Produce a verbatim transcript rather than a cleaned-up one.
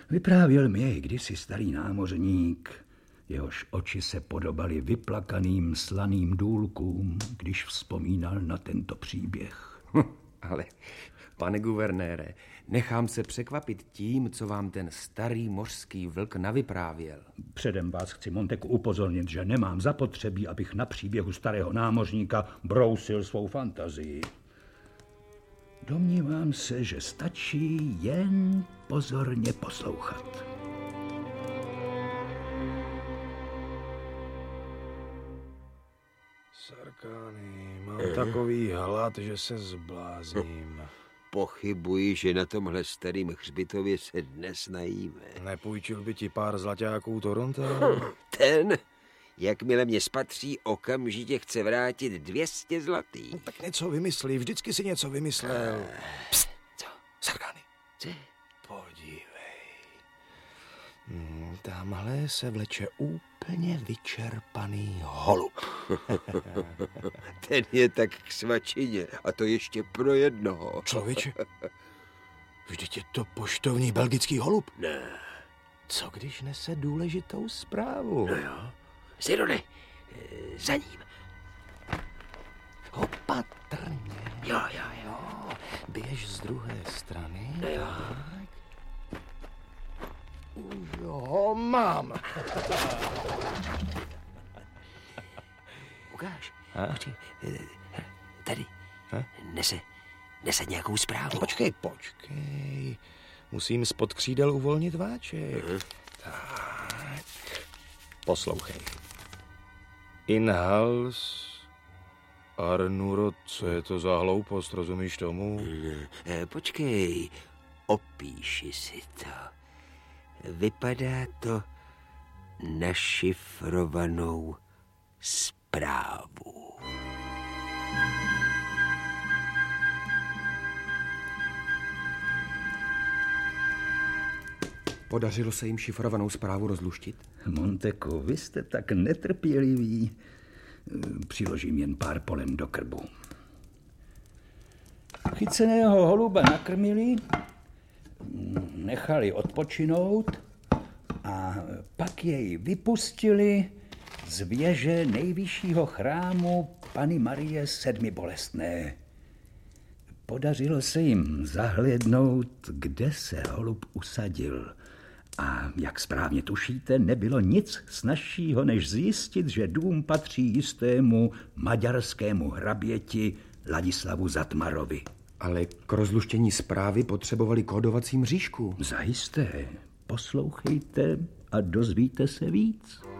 Vyprávěl mi jej kdysi starý námořník, jehož oči se podobaly vyplakaným slaným důlkům, když vzpomínal na tento příběh. Ale, pane guvernére, nechám se překvapit tím, co vám ten starý mořský vlk navyprávěl. Předem vás chci, Monteku, upozornit, že nemám zapotřebí, abych na příběhu starého námořníka brousil svou fantazii. Domnívám se, že stačí jen pozorně poslouchat. Sarkány, mám eh. takový hlad, že se zblázním. Pochybuji, že na tomhle starým hřbitově se dnes najíme. Nepůjčil by ti pár zlaťáků Toronto? Ten, jakmile mě spatří, okamžitě chce vrátit dvě stě zlatých. No, tak něco vymyslí, vždycky si něco vymyslel. Pst, co? Sarkány. Co? Podívej. Hmm, tamhle se vleče úplně vyčerpaný holub. Ten je tak k svačině, a to ještě pro jednoho. Člověče, vždyť je to poštovní belgický holub. Ne. Co když nese důležitou zprávu? No jo. Zirone, za ním. Opatrně. Jo, jo, jo. Běž z druhé strany. No jo. Tak. Už ho mám. Ukáž. Počkej, tady. Ha? Nese, nese nějakou zprávu. Počkej, počkej. Musím spod křídel uvolnit váček. Uh-huh. Tak. Poslouchej. In hals Arnuro, co je to za hloupost, rozumíš tomu? Počkej, opíši si to. Vypadá to na šifrovanou zprávu. Podařilo se jim šifrovanou zprávu rozluštit? Monteku, vy jste tak netrpělivý. Přiložím jen pár polem do krbu. Chyceného holuba nakrmili, nechali odpočinout a pak jej vypustili z věže nejvyššího chrámu Panny Marie Sedmibolestné. Podařilo se jim zahlédnout, kde se holub usadil. A jak správně tušíte, nebylo nic snazšího, než zjistit, že dům patří jistému maďarskému hraběti Ladislavu Zatmarovi. Ale k rozluštění zprávy potřebovali kódovací mřížku. Zajisté. Poslouchejte a dozvíte se víc.